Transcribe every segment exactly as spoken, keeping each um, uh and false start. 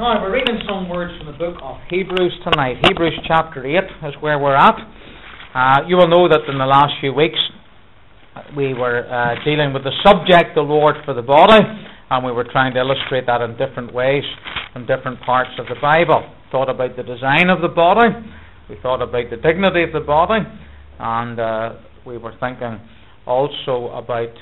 Now, we're reading some words from the book of Hebrews tonight. Hebrews chapter eight is where we're at. Uh, you will know that in the last few weeks we were uh, dealing with the subject, the Lord for the body, and we were trying to illustrate that in different ways from different parts of the Bible. Thought about the design of the body, we thought about the dignity of the body, and uh, we were thinking also about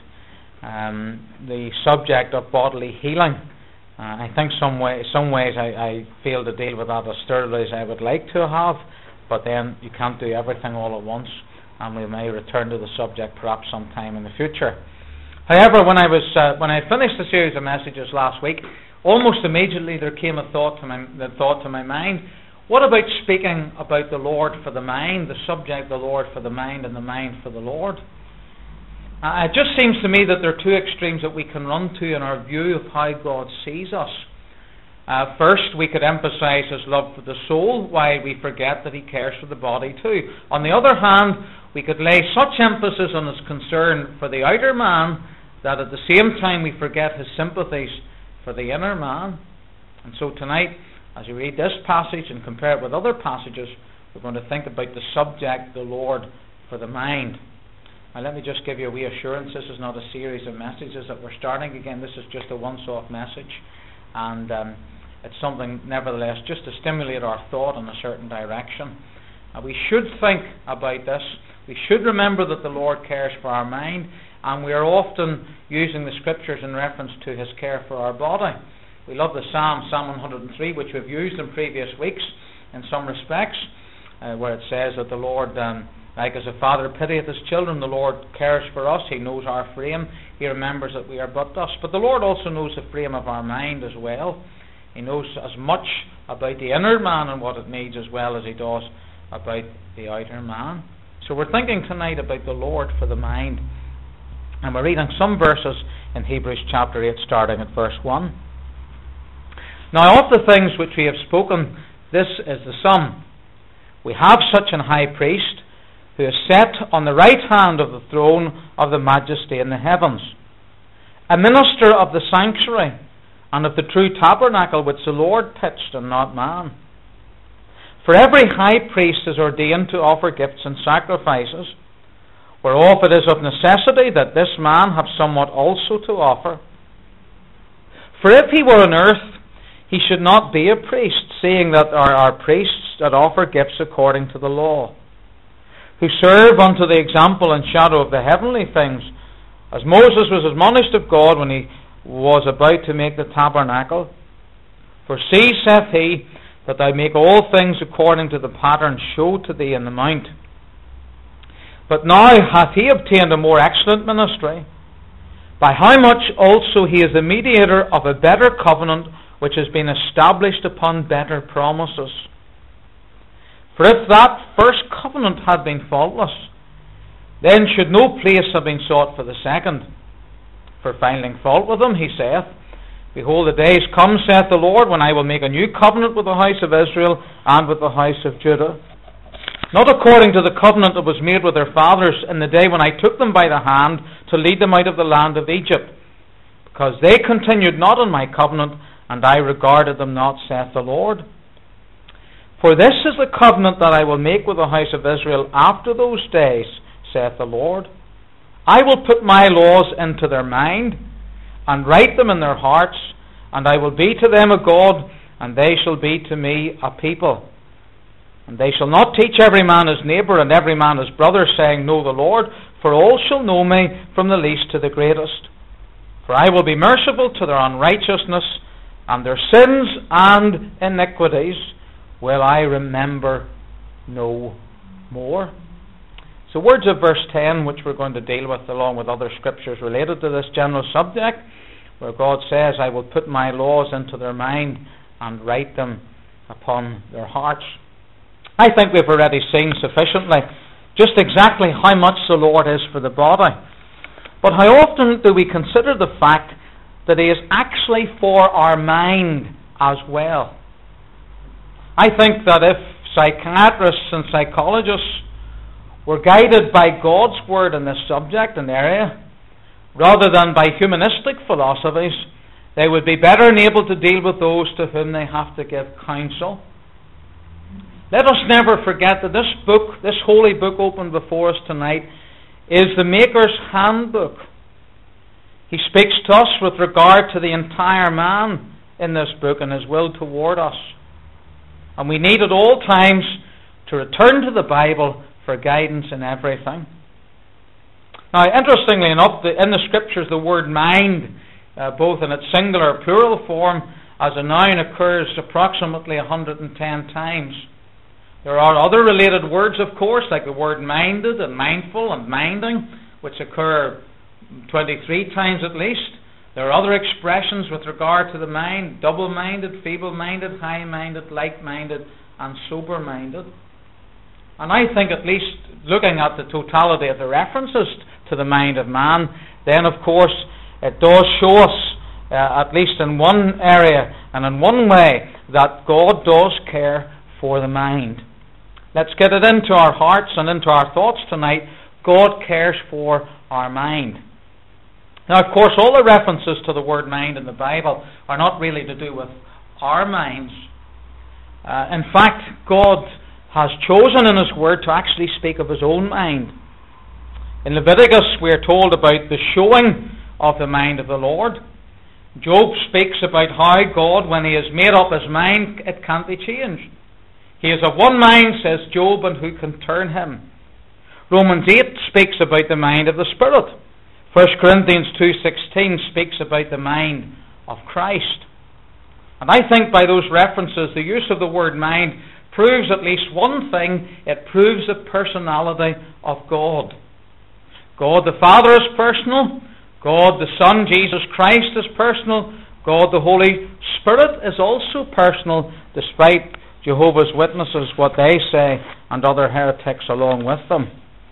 um, the subject of bodily healing. Uh, I think some way, some ways I, I fail to deal with that as thoroughly as I would like to have, but then you can't do everything all at once, and we may return to the subject perhaps sometime in the future. However, when I was uh, when I finished the series of messages last week, almost immediately there came a thought to my the thought to my mind: what about speaking about the Lord for the mind, the subject, the Lord for the mind, and the mind for the Lord? Uh, it just seems to me that there are two extremes that we can run to in our view of how God sees us. Uh, first, we could emphasize His love for the soul, while we forget that He cares for the body too. On the other hand, we could lay such emphasis on His concern for the outer man that at the same time we forget His sympathies for the inner man. And so tonight, as you read this passage and compare it with other passages, we're going to think about the subject, the Lord for the mind. Now let me just give you a reassurance. This is not a series of messages that we're starting again. This is just a once-off message. And um, it's something, nevertheless, just to stimulate our thought in a certain direction. Uh, we should think about this. We should remember that the Lord cares for our mind. And we are often using the Scriptures in reference to His care for our body. We love the Psalm, Psalm one hundred three, which we've used in previous weeks in some respects, uh, where it says that the Lord... Um, Like as a father pitieth his children, the Lord cares for us. He knows our frame. He remembers that we are but dust. But the Lord also knows the frame of our mind as well. He knows as much about the inner man and what it needs as well as He does about the outer man. So we're thinking tonight about the Lord for the mind. And we're reading some verses in Hebrews chapter eight, starting at verse one. Now of the things which we have spoken, this is the sum. We have such an high priest, who is set on the right hand of the throne of the majesty in the heavens, a minister of the sanctuary and of the true tabernacle which the Lord pitched and not man. For every high priest is ordained to offer gifts and sacrifices, whereof it is of necessity that this man have somewhat also to offer. For if he were on earth, he should not be a priest, seeing that there are priests that offer gifts according to the law, who serve unto the example and shadow of the heavenly things, as Moses was admonished of God when he was about to make the tabernacle. For see, saith he, that thou make all things according to the pattern showed to thee in the mount. But now hath he obtained a more excellent ministry, by how much also he is the mediator of a better covenant, which has been established upon better promises. For if that first covenant had been faultless, then should no place have been sought for the second. For finding fault with them, he saith, Behold, the days come, saith the Lord, when I will make a new covenant with the house of Israel and with the house of Judah, not according to the covenant that was made with their fathers in the day when I took them by the hand to lead them out of the land of Egypt, because they continued not in my covenant, and I regarded them not, saith the Lord. For this is the covenant that I will make with the house of Israel after those days, saith the Lord. I will put my laws into their mind, and write them in their hearts, and I will be to them a God, and they shall be to me a people. And they shall not teach every man his neighbour, and every man his brother, saying, Know the Lord, for all shall know me, from the least to the greatest. For I will be merciful to their unrighteousness, and their sins and iniquities will I remember no more. So words of verse ten, which we're going to deal with along with other scriptures related to this general subject, where God says, I will put my laws into their mind and write them upon their hearts. I think we've already seen sufficiently just exactly how much the Lord is for the body. But how often do we consider the fact that He is actually for our mind as well? I think that if psychiatrists and psychologists were guided by God's word in this subject and area, rather than by humanistic philosophies, They would be better enabled to deal with those to whom they have to give counsel. Let us never forget that this book, this holy book opened before us tonight, is the Maker's handbook. He speaks to us with regard to the entire man in this book and his will toward us. And we need at all times to return to the Bible for guidance in everything. Now, interestingly enough, the, in the Scriptures, the word mind, uh, both in its singular and plural form, as a noun, occurs approximately one hundred ten times. There are other related words, of course, like the word minded and mindful and minding, which occur twenty-three times at least. There are other expressions with regard to the mind: double-minded, feeble-minded, high-minded, light-minded, and sober-minded. And I think, at least looking at the totality of the references to the mind of man, then of course it does show us, uh, at least in one area and in one way, that God does care for the mind. Let's get it into our hearts and into our thoughts tonight. God cares for our mind. Now, of course, all the references to the word mind in the Bible are not really to do with our minds. Uh, in fact, God has chosen in His Word to actually speak of His own mind. In Leviticus, we are told about the showing of the mind of the Lord. Job speaks about how God, when He has made up His mind, it can't be changed. He is of one mind, says Job, and who can turn him? Romans eight speaks about the mind of the Spirit. First Corinthians two sixteen speaks about the mind of Christ. And I think by those references, the use of the word mind proves at least one thing. It proves the personality of God. God the Father is personal. God the Son, Jesus Christ, is personal. God the Holy Spirit is also personal, despite Jehovah's Witnesses, what they say, and other heretics along with them.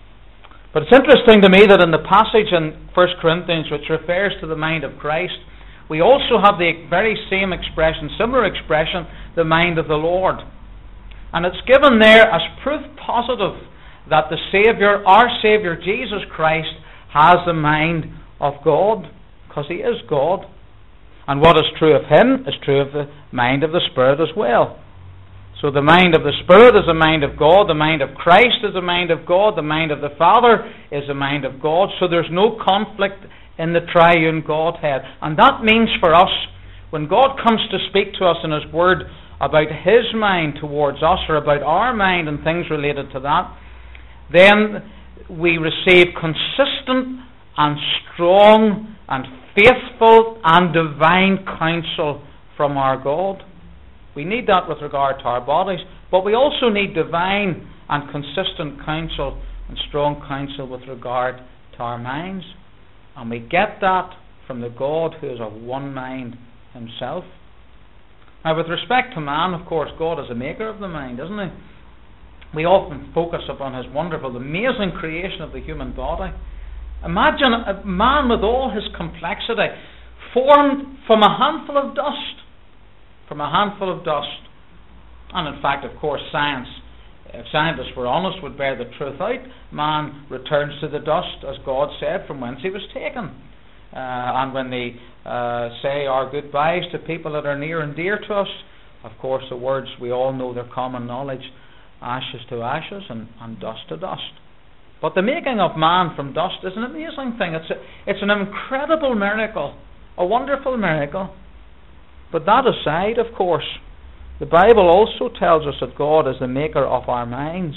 But it's interesting to me that in the passage in First Corinthians, which refers to the mind of Christ, we also have the very same expression, similar expression, the mind of the Lord. And it's given there as proof positive that the Saviour, our Saviour, Jesus Christ, has the mind of God, because He is God. And what is true of Him is true of the mind of the Spirit as well. So the mind of the Spirit is the mind of God, the mind of Christ is the mind of God, the mind of the Father is the mind of God. So there's no conflict in the triune Godhead. And that means for us, when God comes to speak to us in His Word about His mind towards us, or about our mind and things related to that, then we receive consistent and strong and faithful and divine counsel from our God. We need that with regard to our bodies, but we also need divine and consistent counsel and strong counsel with regard to our minds. And we get that from the God who is of one mind Himself. Now, with respect to man, of course, God is the maker of the mind, isn't He? We often focus upon His wonderful, amazing creation of the human body. Imagine a man with all his complexity, formed from a handful of dust. From a handful of dust. And in fact, of course, science, if scientists were honest, would bear the truth out. Man returns to the dust, as God said, from whence he was taken. Uh, and when they uh, say our goodbyes to people that are near and dear to us, of course, the words we all know, they're common knowledge: ashes to ashes and, and dust to dust. But the making of man from dust is an amazing thing. It's a, it's an incredible miracle, a wonderful miracle. But that aside, of course, the Bible also tells us that God is the maker of our minds.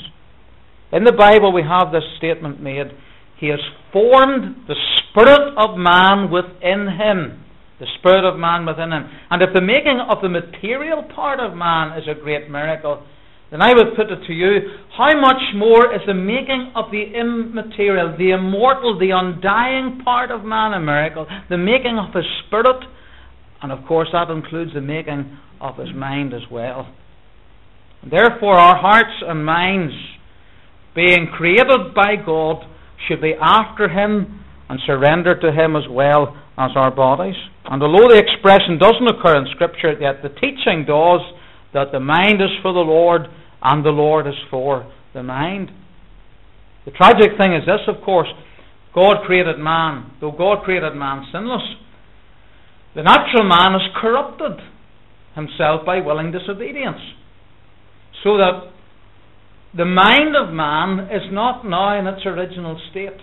In the Bible we have this statement made: He has formed the spirit of man within him. The spirit of man within him. And if the making of the material part of man is a great miracle, then I would put it to you, how much more is the making of the immaterial, the immortal, the undying part of man a miracle? The making of his spirit, and of course that includes the making of his mind as well. Therefore our hearts and minds, being created by God, should be after Him and surrendered to Him as well as our bodies. And although the expression doesn't occur in Scripture, yet the teaching does, that the mind is for the Lord and the Lord is for the mind. The tragic thing is this, of course: God created man. Though God created man sinless, The natural man has corrupted himself by willing disobedience, so that the mind of man is not now in its original state.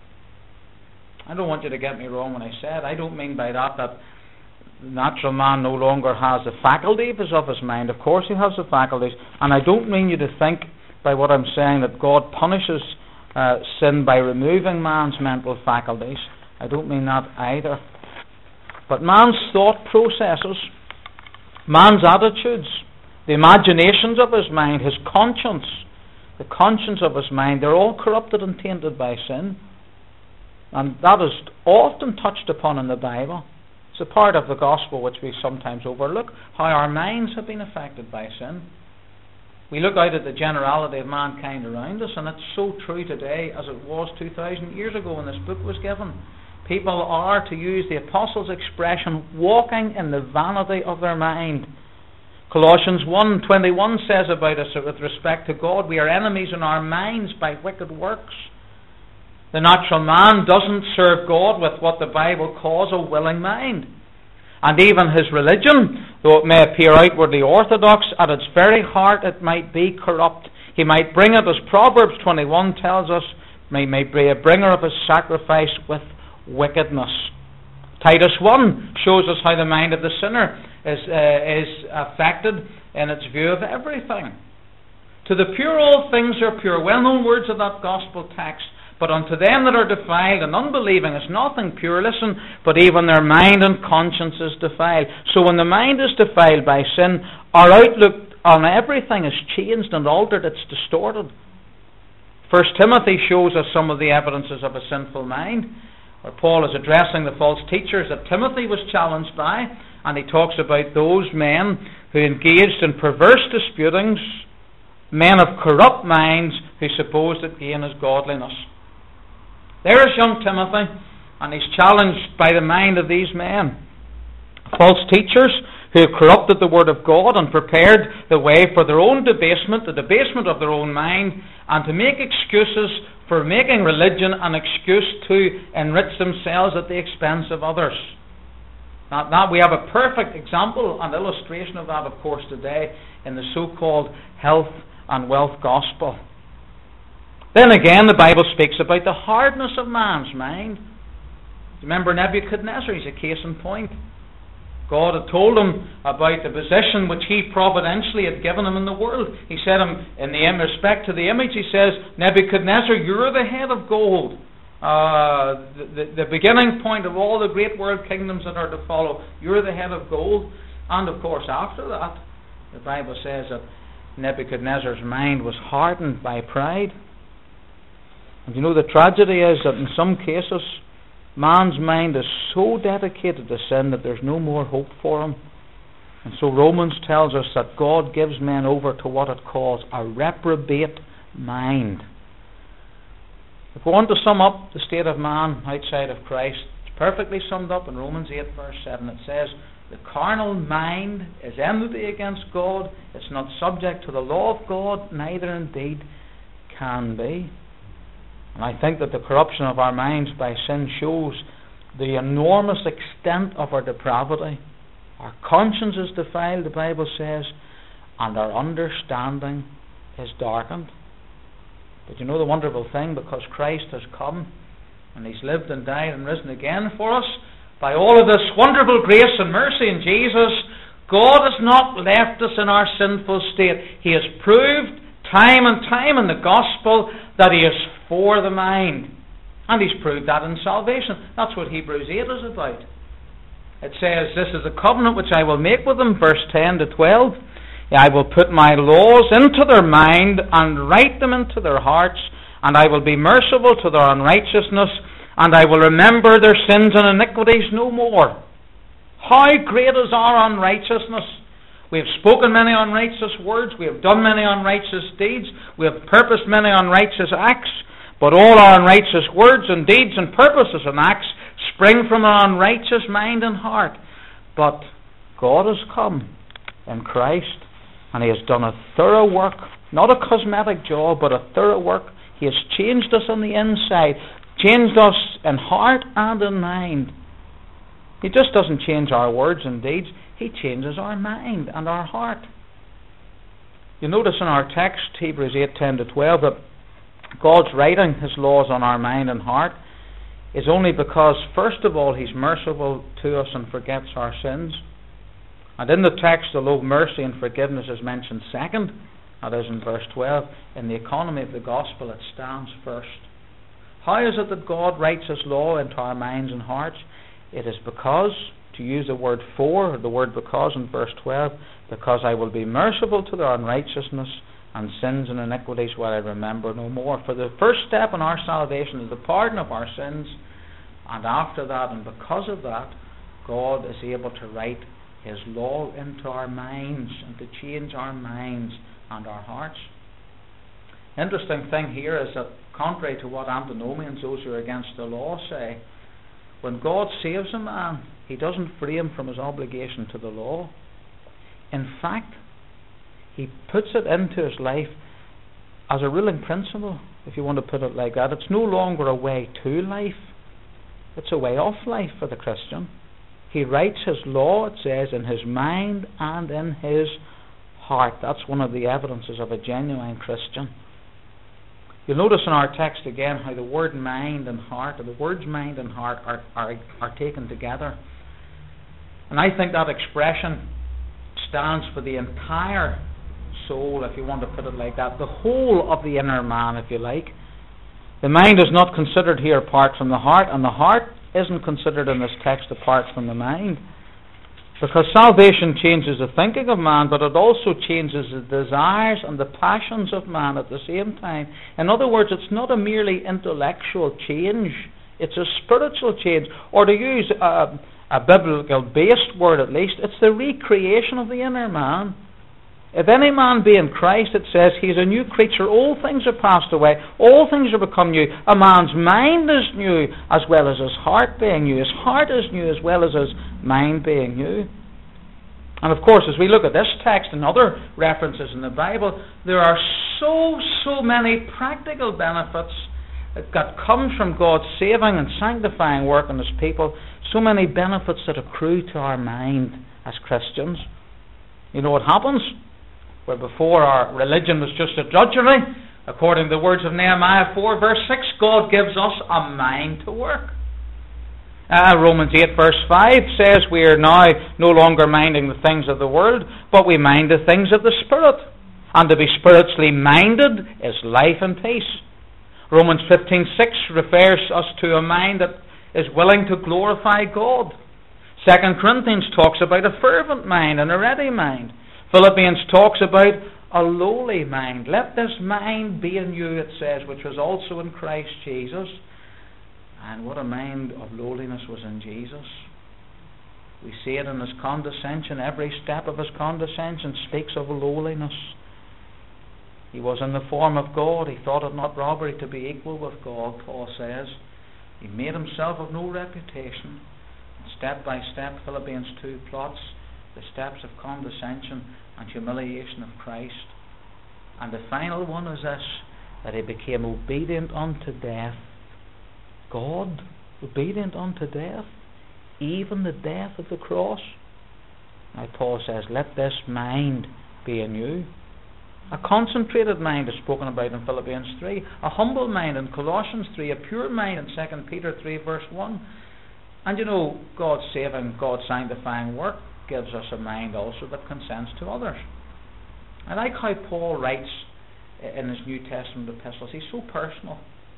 I don't want you to get me wrong when I said, I don't mean by that that the natural man no longer has the faculties of his mind. Of course he has the faculties, and I don't mean you to think by what I'm saying that God punishes uh, sin by removing man's mental faculties. I don't mean that either. But man's thought processes, man's attitudes, the imaginations of his mind, his conscience, the conscience of his mind, they're all corrupted and tainted by sin. And that is often touched upon in the Bible. It's a part of the gospel which we sometimes overlook, how our minds have been affected by sin. We look out at the generality of mankind around us, and it's so true today as it was two thousand years ago when this book was given. People are, to use the apostles' expression, walking in the vanity of their mind. Colossians one twenty-one says about us with respect to God, we are enemies in our minds by wicked works. The natural man doesn't serve God with what the Bible calls a willing mind. And even his religion, though it may appear outwardly orthodox, at its very heart it might be corrupt. He might bring it, as Proverbs twenty-one tells us, may, may be a bringer of his sacrifice with wickedness. Titus one shows us how the mind of the sinner is, uh, is affected in its view of everything. To the pure all things are pure. Well-known words of that gospel text. But unto them that are defiled and unbelieving is nothing pure, listen, but even their mind and conscience is defiled. So when the mind is defiled by sin, our outlook on everything is changed and altered, it's distorted. First Timothy shows us some of the evidences of a sinful mind, where Paul is addressing the false teachers that Timothy was challenged by, and he talks about those men who engaged in perverse disputings, men of corrupt minds who suppose that gain is godliness. There is young Timothy, and he's challenged by the mind of these men. False teachers who have corrupted the Word of God and prepared the way for their own debasement, the debasement of their own mind, and to make excuses for making religion an excuse to enrich themselves at the expense of others. Now, now we have a perfect example and illustration of that, of course, today in the so-called health and wealth gospel. Then again, the Bible speaks about the hardness of man's mind. Remember Nebuchadnezzar, he's a case in point. God had told him about the position which he providentially had given him in the world. He said him, in the in respect to the image, he says, Nebuchadnezzar, you're the head of gold. Uh, the, the, the beginning point of all the great world kingdoms that are to follow. You're the head of gold. And of course, after that, the Bible says that Nebuchadnezzar's mind was hardened by pride. And you know, the tragedy is that in some cases, man's mind is so dedicated to sin that there's no more hope for him. And so Romans tells us that God gives men over to what it calls a reprobate mind. If we want to sum up the state of man outside of Christ, it's perfectly summed up in Romans eight verse seven. It says, the carnal mind is enmity against God. It's not subject to the law of God, neither indeed can be. And I think that the corruption of our minds by sin shows the enormous extent of our depravity. Our conscience is defiled, the Bible says, and our understanding is darkened. But you know the wonderful thing, because Christ has come, and He's lived and died and risen again for us, by all of this wonderful grace and mercy in Jesus, God has not left us in our sinful state. He has proved time and time in the gospel that He is for the mind. And He's proved that in salvation. That's what Hebrews eight is about. It says, this is the covenant which I will make with them, verse ten to twelve. I will put my laws into their mind and write them into their hearts, and I will be merciful to their unrighteousness, and I will remember their sins and iniquities no more. How great is our unrighteousness! We have spoken many unrighteous words, we have done many unrighteous deeds, we have purposed many unrighteous acts, but all our unrighteous words and deeds and purposes and acts spring from an unrighteous mind and heart. But God has come in Christ, and He has done a thorough work, not a cosmetic job, but a thorough work. He has changed us on the inside, changed us in heart and in mind. He just doesn't change our words and deeds. He changes our mind and our heart. You notice in our text, Hebrews eight, ten to twelve, that God's writing His laws on our mind and heart is only because, first of all, He's merciful to us and forgets our sins. And in the text, although mercy and forgiveness is mentioned second, that is in verse twelve, in the economy of the gospel it stands first. How is it that God writes His law into our minds and hearts? It is because, to use the word for, or the word because in verse twelve, because I will be merciful to their unrighteousness and sins and iniquities will I remember no more. For the first step in our salvation is the pardon of our sins, and after that, and because of that, God is able to write His law into our minds and to change our minds and our hearts. Interesting thing here is that, contrary to what antinomians, those who are against the law, say, when God saves a man, He doesn't free him from his obligation to the law. In fact, He puts it into his life as a ruling principle, if you want to put it like that. It's no longer a way to life, it's a way of life for the Christian. He writes His law, it says, in his mind and in his heart. That's one of the evidences of a genuine Christian. You'll notice in our text again how the word mind and heart, or the words mind and heart, are, are, are taken together. And I think that expression stands for the entire soul, if you want to put it like that, the whole of the inner man, if you like. The mind is not considered here apart from the heart, and the heart isn't considered in this text apart from the mind. Because salvation changes the thinking of man, but it also changes the desires and the passions of man at the same time. In other words, it's not a merely intellectual change, it's a spiritual change. Or to use a, a biblical-based word at least, it's the recreation of the inner man. If any man be in Christ, it says, he is a new creature. All things are passed away. All things are become new. A man's mind is new, as well as his heart being new. His heart is new, as well as his mind being new. And of course, as we look at this text and other references in the Bible, there are so, so many practical benefits that comes from God's saving and sanctifying work in His people. So many benefits that accrue to our mind as Christians. You know what happens? Where before our religion was just a drudgery, according to the words of Nehemiah four verse six, God gives us a mind to work. Uh, Romans eight verse five says we are now no longer minding the things of the world, but we mind the things of the Spirit. And to be spiritually minded is life and peace. Romans fifteen six refers us to a mind that is willing to glorify God. Second Corinthians talks about a fervent mind and a ready mind. Philippians talks about a lowly mind. Let this mind be in you, it says, which was also in Christ Jesus. And what a mind of lowliness was in Jesus. We see it in His condescension. Every step of His condescension speaks of lowliness. He was in the form of God. He thought it not robbery to be equal with God, Paul says. He made Himself of no reputation. Step by step, Philippians two plots the steps of condescension and humiliation of Christ. And the final one is this, that He became obedient unto death. God, obedient unto death, even the death of the cross. Now Paul says, let this mind be in you. A concentrated mind is spoken about in Philippians three, a humble mind in Colossians three, a pure mind in Second Peter three verse one. And you know, God's saving, God's sanctifying work gives us a mind also that consents to others. I like how Paul writes in his New Testament epistles. He's so personal.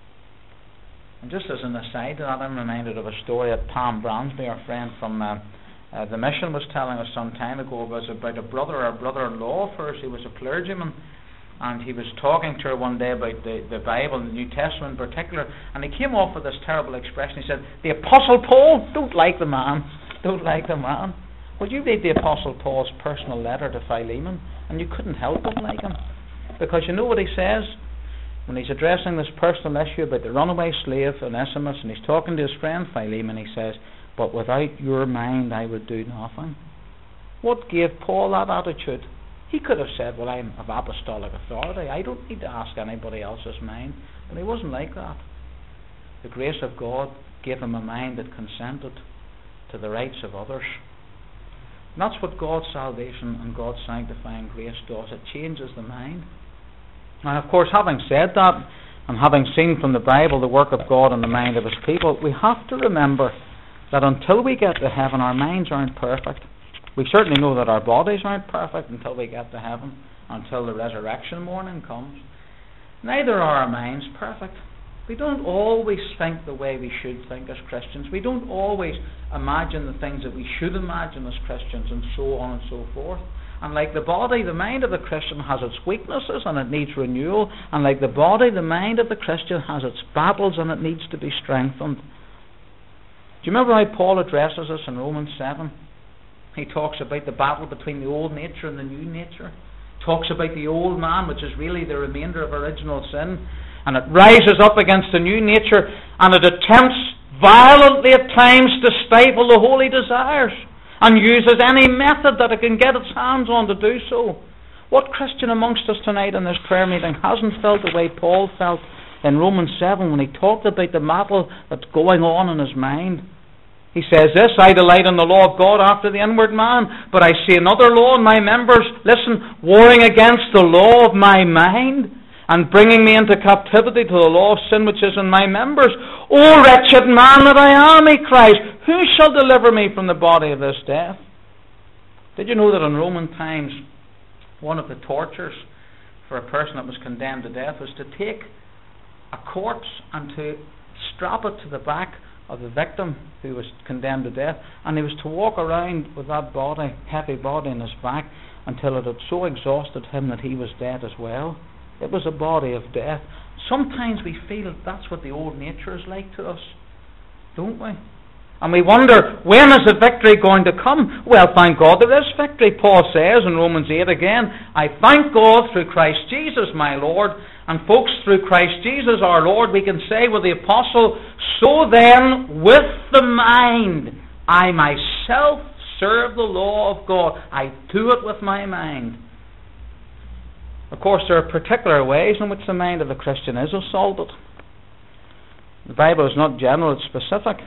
And just as an aside to that, I'm reminded of a story that Pam Bransby, our friend from uh, uh, the mission, was telling us some time ago. It was about a brother or a brother-in-law of hers. He was a clergyman, and he was talking to her one day about the, the Bible and the New Testament in particular, and he came off with this terrible expression. He said, the Apostle Paul, don't like the man, don't like the man. Well, you read the Apostle Paul's personal letter to Philemon, and you couldn't help but like him. Because you know what he says? When he's addressing this personal issue about the runaway slave Onesimus, and he's talking to his friend Philemon, he says, but without your mind I would do nothing. What gave Paul that attitude? He could have said, well, I'm of apostolic authority, I don't need to ask anybody else's mind. But he wasn't like that. The grace of God gave him a mind that consented to the rights of others. And that's what God's salvation and God's sanctifying grace does. It changes the mind. And of course, having said that, and having seen from the Bible the work of God in the mind of His people, we have to remember that until we get to heaven, our minds aren't perfect. We certainly know that our bodies aren't perfect until we get to heaven, until the resurrection morning comes. Neither are our minds perfect. We don't always think the way we should think as Christians. We don't always imagine the things that we should imagine as Christians, and so on and so forth. And like the body, the mind of the Christian has its weaknesses and it needs renewal. And like the body, the mind of the Christian has its battles and it needs to be strengthened. Do you remember how Paul addresses us in Romans seven? He talks about the battle between the old nature and the new nature. Talks about the old man, which is really the remainder of original sin. And it rises up against the new nature, and it attempts violently at times to stifle the holy desires, and uses any method that it can get its hands on to do so. What Christian amongst us tonight in this prayer meeting hasn't felt the way Paul felt in Romans seven when he talked about the battle that's going on in his mind? He says this, I delight in the law of God after the inward man, but I see another law in my members, listen, warring against the law of my mind, and bringing me into captivity to the law of sin which is in my members. O wretched man that I am, he cries, who shall deliver me from the body of this death? Did you know that in Roman times, one of the tortures for a person that was condemned to death was to take a corpse and to strap it to the back of the victim who was condemned to death, and he was to walk around with that body, heavy body in his back, until it had so exhausted him that he was dead as well. It was a body of death. Sometimes we feel that's what the old nature is like to us, don't we? And we wonder, when is the victory going to come? Well, thank God there is victory. Paul says in Romans eight again, I thank God through Christ Jesus my Lord. And folks, through Christ Jesus our Lord, we can say with the apostle, so then with the mind I myself serve the law of God. I do it with my mind. Of course, there are particular ways in which the mind of the Christian is assaulted. The Bible is not general, it's specific.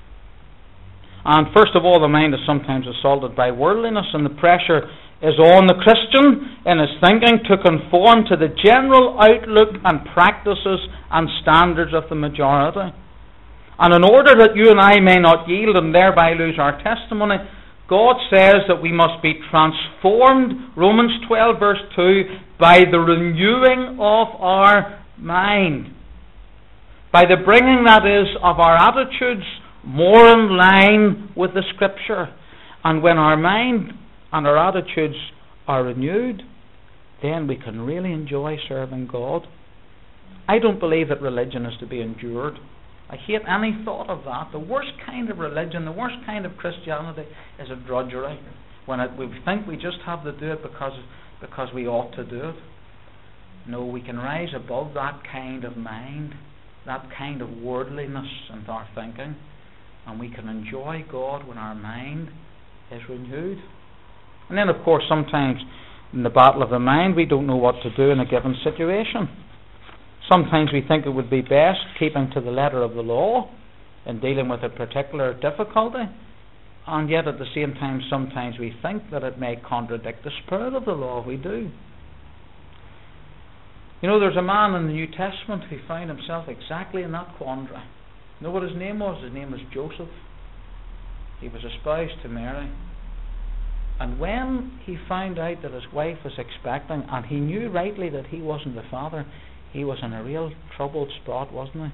And first of all, the mind is sometimes assaulted by worldliness, and the pressure is on the Christian in his thinking to conform to the general outlook and practices and standards of the majority. And in order that you and I may not yield and thereby lose our testimony, God says that we must be transformed, Romans twelve verse two, by the renewing of our mind. By the bringing, that is, of our attitudes more in line with the Scripture. And when our mind and our attitudes are renewed, then we can really enjoy serving God. I don't believe that religion is to be endured. I hate any thought of that. The worst kind of religion, the worst kind of Christianity is a drudgery. When it, we think we just have to do it because, because we ought to do it. No, we can rise above that kind of mind, that kind of worldliness in our thinking, and we can enjoy God when our mind is renewed. And then, of course, sometimes in the battle of the mind, we don't know what to do in a given situation. Sometimes we think it would be best keeping to the letter of the law in dealing with a particular difficulty, and yet at the same time sometimes we think that it may contradict the spirit of the law. We do. You know, there's a man in the New Testament who found himself exactly in that quandary. You know what his name was? His name was Joseph. He was espoused to Mary. And when he found out that his wife was expecting, and he knew rightly that he wasn't the father, he was in a real troubled spot, wasn't he?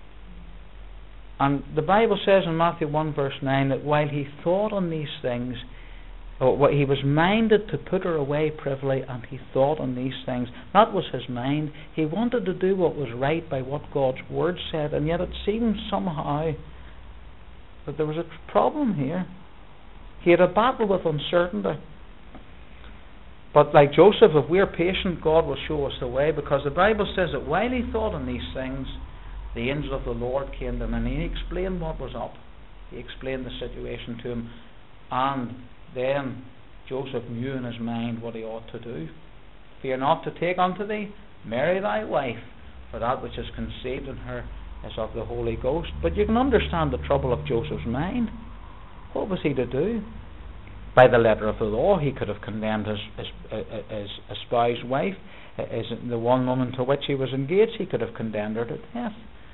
And the Bible says in Matthew one verse nine that while he thought on these things, or he was minded to put her away privily, and he thought on these things. That was his mind. He wanted to do what was right by what God's word said, and yet it seemed somehow that there was a problem here. He had a battle with uncertainty. But like Joseph, if we are patient, God will show us the way, because the Bible says that while he thought on these things, the angel of the Lord came to him, and he explained what was up. He explained the situation to him, and then Joseph knew in his mind what he ought to do. Fear not to take unto thee Mary thy wife, for that which is conceived in her is of the Holy Ghost. But you can understand the trouble of Joseph's mind. What was he to do? By the letter of the law, he could have condemned his, his, his, his espoused wife, his, the one woman to which he was engaged. He could have condemned her to death.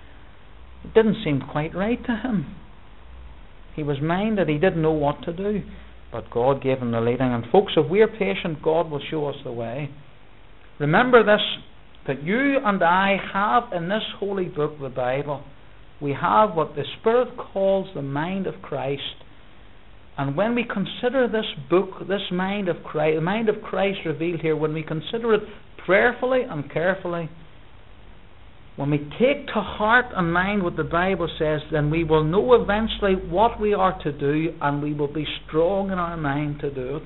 It didn't seem quite right to him. He was minded, he didn't know what to do. But God gave him the leading. And folks, if we're patient, God will show us the way. Remember this, that you and I have in this holy book, the Bible, we have what the Spirit calls the mind of Christ. And when we consider this book, this mind of Christ, the mind of Christ revealed here, when we consider it prayerfully and carefully, when we take to heart and mind what the Bible says, then we will know eventually what we are to do, and we will be strong in our mind to do it.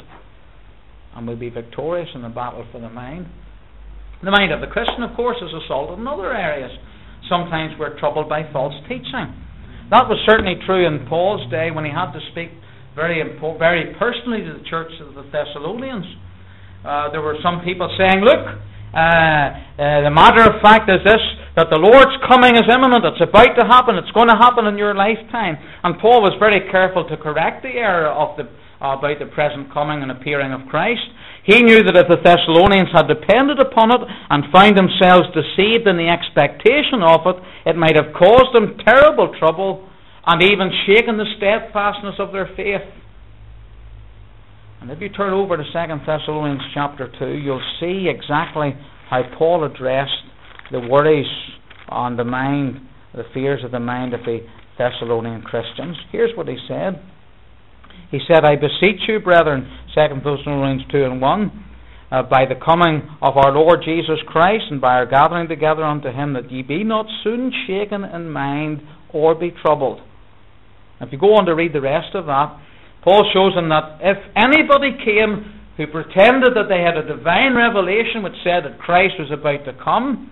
And we'll be victorious in the battle for the mind. The mind of the Christian, of course, is assaulted in other areas. Sometimes we're troubled by false teaching. That was certainly true in Paul's day when he had to speak very impo- very personally to the church of the Thessalonians. Uh, there were some people saying, look, uh, uh, the matter of fact is this, that the Lord's coming is imminent, it's about to happen, it's going to happen in your lifetime. And Paul was very careful to correct the error of the, uh, about the present coming and appearing of Christ. He knew that if the Thessalonians had depended upon it and found themselves deceived in the expectation of it, it might have caused them terrible trouble and even shaken the steadfastness of their faith. And if you turn over to Second Thessalonians chapter two, you'll see exactly how Paul addressed the worries on the mind, the fears of the mind of the Thessalonian Christians. Here's what he said. He said, I beseech you, brethren, Second Thessalonians two and one, uh, by the coming of our Lord Jesus Christ and by our gathering together unto him, that ye be not soon shaken in mind or be troubled. If you go on to read the rest of that, Paul shows them that if anybody came who pretended that they had a divine revelation which said that Christ was about to come,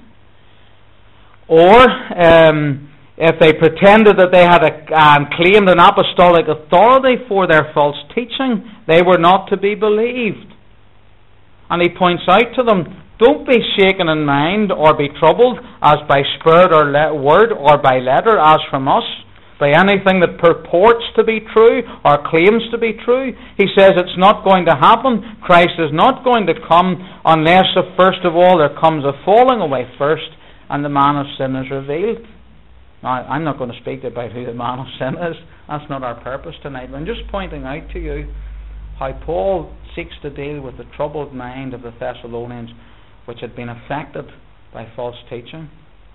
or um, if they pretended that they had a, um, claimed an apostolic authority for their false teaching, they were not to be believed. And he points out to them, don't be shaken in mind or be troubled as by spirit or le- word or by letter as from us, by anything that purports to be true or claims to be true. He says it's not going to happen. Christ is not going to come unless, first of all, there comes a falling away first and the man of sin is revealed. Now, I'm not going to speak about who the man of sin is. That's not our purpose tonight. I'm just pointing out to you how Paul seeks to deal with the troubled mind of the Thessalonians, which had been affected by false teaching.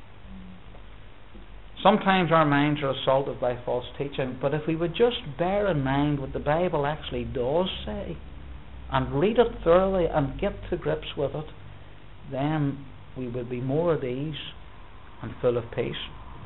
Sometimes our minds are assaulted by false teaching, but if we would just bear in mind what the Bible actually does say, and read it thoroughly and get to grips with it, then we would be more at ease and full of peace.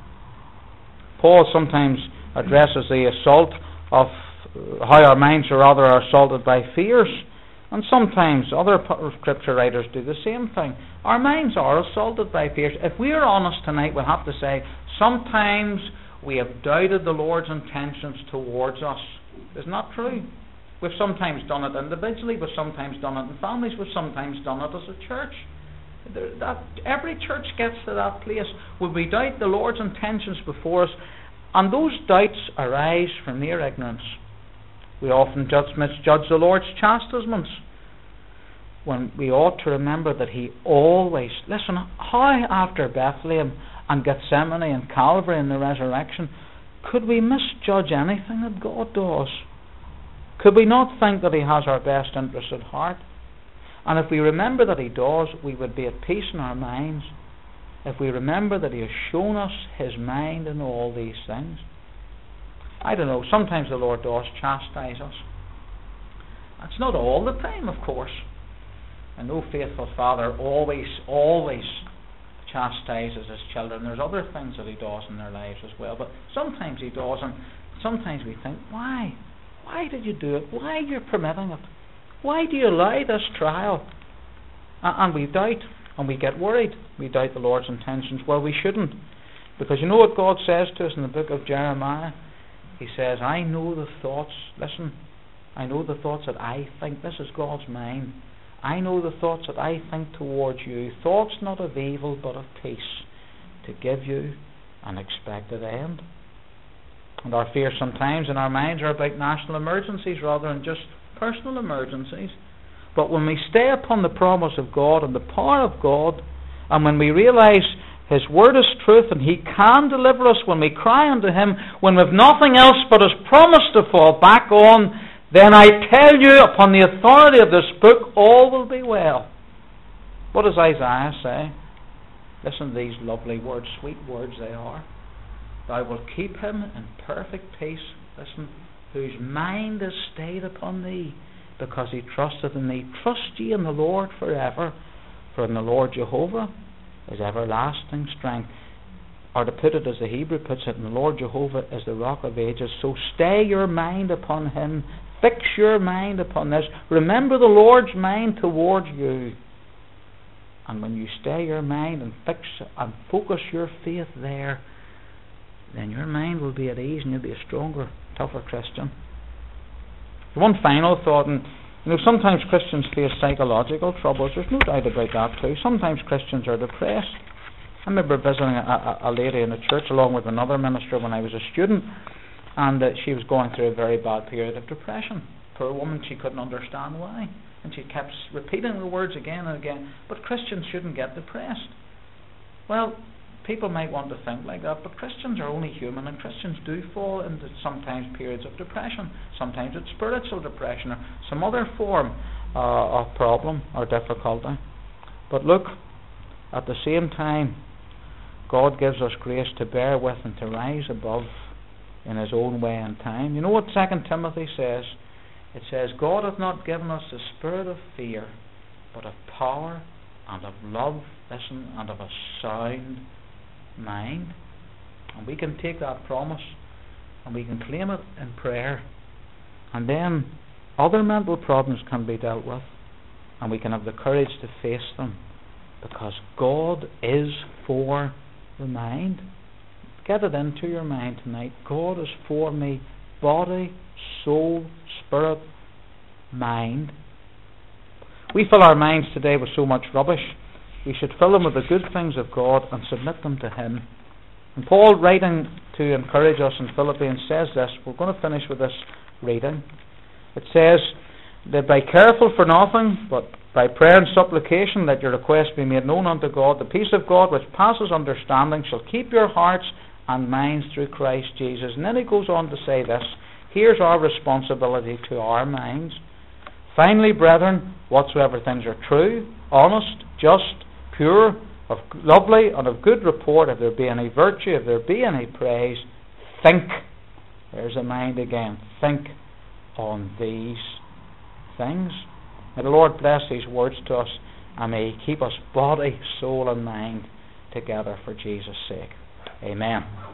Paul sometimes addresses the assault of how our minds are rather are assaulted by fears, and sometimes other scripture writers do the same thing. Our minds are assaulted by fears. If we are honest tonight, we'll have to say sometimes we have doubted the Lord's intentions towards us. Isn't that true? We've sometimes done it individually, we've sometimes done it in families, we've sometimes done it as a church. That every church gets to that place where we doubt the Lord's intentions before us, and those doubts arise from mere ignorance. We often judge, misjudge the Lord's chastisements, when we ought to remember that He always, listen, how after Bethlehem and Gethsemane and Calvary and the resurrection could we misjudge anything that God does? Could we not think that He has our best interest at heart? And if we remember that He does, we would be at peace in our minds. If we remember that He has shown us His mind in all these things. I don't know, sometimes the Lord does chastise us. It's not all the time, of course. And no faithful father always, always chastises his children. There's other things that He does in their lives as well. But sometimes He does, and sometimes we think, why? Why did you do it? Why are you permitting it? Why do you allow this trial? And we doubt, and we get worried. We doubt the Lord's intentions. Well, we shouldn't. Because you know what God says to us in the book of Jeremiah? He says, I know the thoughts, listen, I know the thoughts that I think. This is God's mind. I know the thoughts that I think towards you. Thoughts not of evil, but of peace, to give you an expected end. And our fears sometimes in our minds are about national emergencies rather than just personal emergencies. But when we stay upon the promise of God and the power of God, and when we realize His Word is truth and He can deliver us, when we cry unto Him, when we have nothing else but His promise to fall back on, then I tell you, upon the authority of this book, all will be well. What does Isaiah say? Listen to these lovely words, sweet words they are. Thou wilt keep him in perfect peace, listen, whose mind is stayed upon thee, because he trusteth in thee. Trust ye in the Lord forever, for in the Lord Jehovah is everlasting strength. Or to put it as the Hebrew puts it, in the Lord Jehovah is the rock of ages. So stay your mind upon Him. Fix your mind upon this. Remember the Lord's mind towards you. And when you stay your mind and fix and focus your faith there, then your mind will be at ease and you'll be a stronger, tougher Christian. One final thought, and you know, sometimes Christians face psychological troubles. There's no doubt about that too. Sometimes Christians are depressed. I remember visiting a, a, a lady in a church along with another minister when I was a student, and uh, she was going through a very bad period of depression. Poor woman, she couldn't understand why. And she kept repeating the words again and again, but Christians shouldn't get depressed. Well, people might want to think like that, but Christians are only human, and Christians do fall into sometimes periods of depression. Sometimes it's spiritual depression or some other form uh, of problem or difficulty. But look, at the same time, God gives us grace to bear with and to rise above in His own way and time. You know what Second Timothy says? It says, God hath not given us the spirit of fear, but of power and of love, listen, and of a sound mind. And we can take that promise and we can claim it in prayer, and then other mental problems can be dealt with, and we can have the courage to face them, because God is for the mind. Get it into your mind tonight. God is for me, body, soul, spirit, mind. We fill our minds today with so much rubbish. We should fill them with the good things of God and submit them to Him. And Paul, writing to encourage us in Philippians, says this. We're going to finish with this reading. It says that, be careful for nothing, but by prayer and supplication let your requests be made known unto God. The peace of God which passes understanding shall keep your hearts and minds through Christ Jesus. And then he goes on to say this. Here's our responsibility to our minds. Finally, brethren, whatsoever things are true, honest, just, pure, of lovely, and of good report, if there be any virtue, if there be any praise, think. There's a mind again. Think on these things. May the Lord bless these words to us, and may He keep us body, soul, and mind together for Jesus' sake. Amen.